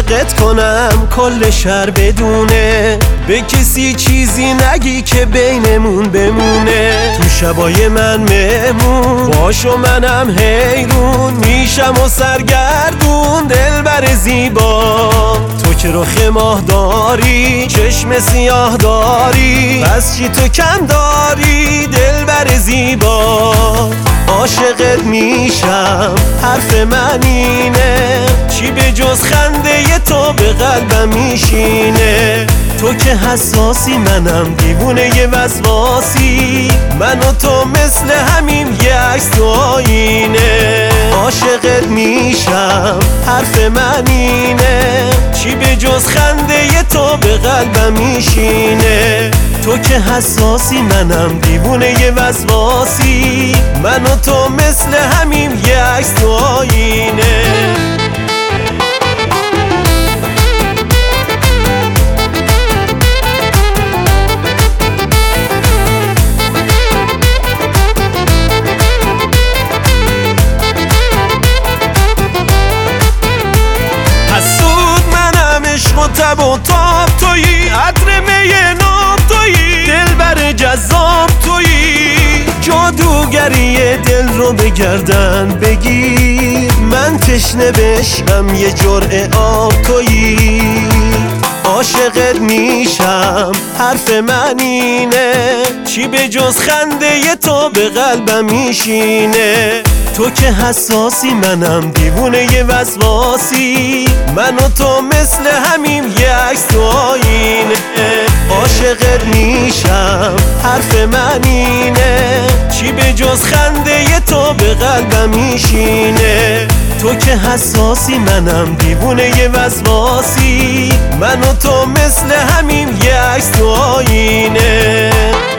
عاشقت کنم کل شهر بدونه، به کسی چیزی نگی که بینمون بمونه. تو شبای من مهمون باش و منم حیرون میشم و سرگردون دلبر زیبا. تو که رخ ماه داری چشم سیاه داری، پس چی تو کم داری دلبر زیبا. عاشقت میشم حرف من اینه، چی به جز خنده تو به قلبم میشینه. تو که حساسی منم دیوونه ی وسواسی، من و تو مثل همین یه عکس تو آینه. عاشقت میشم حرف من اینه، چی به جز خنده تو به قلبم میشینه. تو که حساسی منم دیوونه ی وسواسی، من و تو مثل همین یه عکس تو آینه. تب و تاب تویی، عطر می ناب تویی، دلبر جذاب تویی. جادوگری دل رو به گردن بگیر، من تشنه بشم یه جرعه آب تویی. عاشقت میشم حرف من اینه، چی به جز خنده تو به قلبم میشینه. تو که حساسی منم دیوونه ی وسواسی، من و تو مثل همین یه عکس تو آینه. عاشقت میشم حرف من اینه، چی به جز خنده تو به قلبم میشینه. تو که حساسی منم دیوونه ی وسواسی، من و تو مثل همین یه عکس تو آینه.